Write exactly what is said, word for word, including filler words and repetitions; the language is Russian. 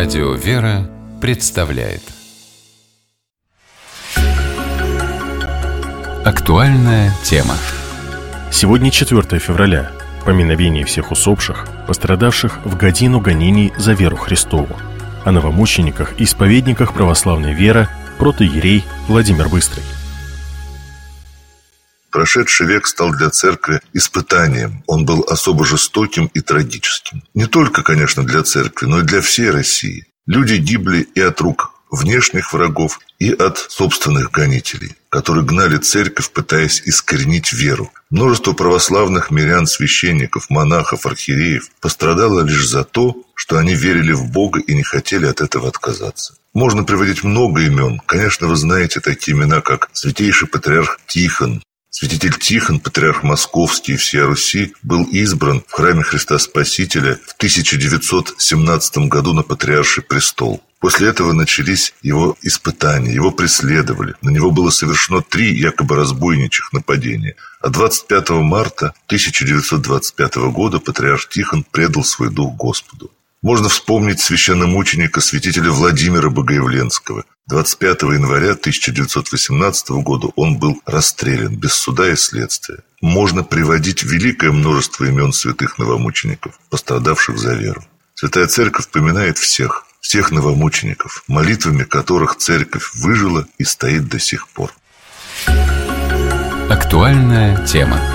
Радио «Вера» представляет актуальная тема. Сегодня четвёртое февраля, поминовение всех усопших, пострадавших в годину гонений за веру Христову. О новомучениках и исповедниках православной веры протоиерей Владимир Быстрый. Прошедший век стал для церкви испытанием. Он был особо жестоким и трагическим. Не только, конечно, для церкви, но и для всей России. Люди гибли и от рук внешних врагов, и от собственных гонителей, которые гнали церковь, пытаясь искоренить веру. Множество православных мирян, священников, монахов, архиереев пострадало лишь за то, что они верили в Бога и не хотели от этого отказаться. Можно приводить много имен. Конечно, вы знаете такие имена, как святейший патриарх Тихон. Святитель Тихон, патриарх Московский и всея Руси, был избран в храме Христа Спасителя в тысяча девятьсот семнадцатом году на патриарший престол. После этого начались его испытания, его преследовали. На него было совершено три якобы разбойничьих нападения. А двадцать пятого марта тысяча девятьсот двадцать пятого года патриарх Тихон предал свой дух Господу. Можно вспомнить священномученика святителя Владимира Богоявленского. двадцать пятого января тысяча девятьсот восемнадцатого года он был расстрелян без суда и следствия. Можно приводить великое множество имен святых новомучеников, пострадавших за веру. Святая Церковь поминает всех, всех новомучеников, молитвами которых Церковь выжила и стоит до сих пор. Актуальная тема.